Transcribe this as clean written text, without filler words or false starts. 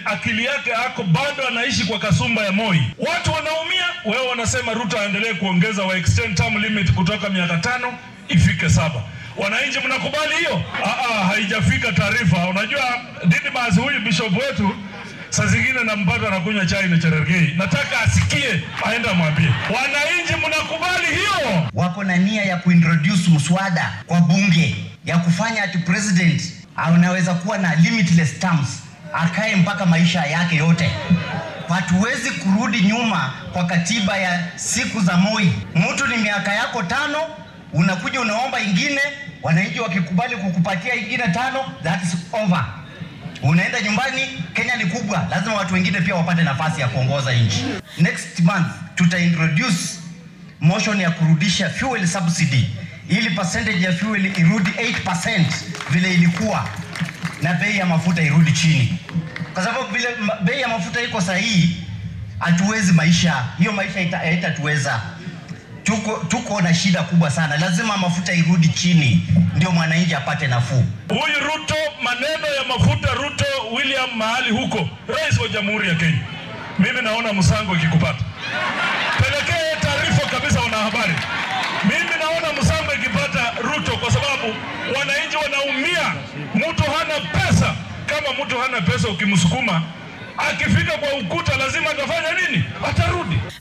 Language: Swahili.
akili yake hako bado anaishi kwa kasumba ya Moi. Watu wanaumia, wewe wanasema Ruto aendelee kuongeza wa extend term limit kutoka miaka 5 ifike 7. Wananchi mnakubali hiyo? Haijafika taarifa. Unajua Didmas huyu bishop wetu saa zingine nampata anakunywa chai na Cherargei. Nataka asikie aenda mwambie. Wananchi mnakubali hiyo? Wako na nia ya kuintroduce mswada kwa bunge ya kufanya ati president anaweza kuwa na limitless terms, akae mpaka maisha yake yote. Hatuwezi kurudi nyuma kwa katiba ya siku za Moi. Mtu ni miaka yako 5, unakuja unaomba ingine, wananchi wakikubali kukupatia ingine 5, that's over. Unaenda nyumbani. Kenya ni kubwa, lazima watu wengine pia wapate nafasi ya kuongoza nchi. Next month introduce motion ya kurudisha fuel subsidy ili percentage ya fuel irudi 8% vile ilikuwa, na bei ya mafuta irudi chini. Kwa sababu vile bei ya mafuta iko sahihi, hatuwezi hiyo maisha haitatuweza. Tuko na shida kubwa sana. Lazima mafuta irudi chini ndio mwananchi apate nafuu. Huyu Ruto, maneno ya mafuta, Ruto William mahali huko, rais wa Jamhuri ya Kenya, mimi naona msango ikikupata. Pelekee taarifa kabisa wanahabari. Mimi naona msango ikipata Ruto, kwa sababu wananchi wanaumia. Mtu hana pesa. Kama mtu hana pesa ukimsukuma, akifika kwa ukuta lazima atafanya nini? Atarudi.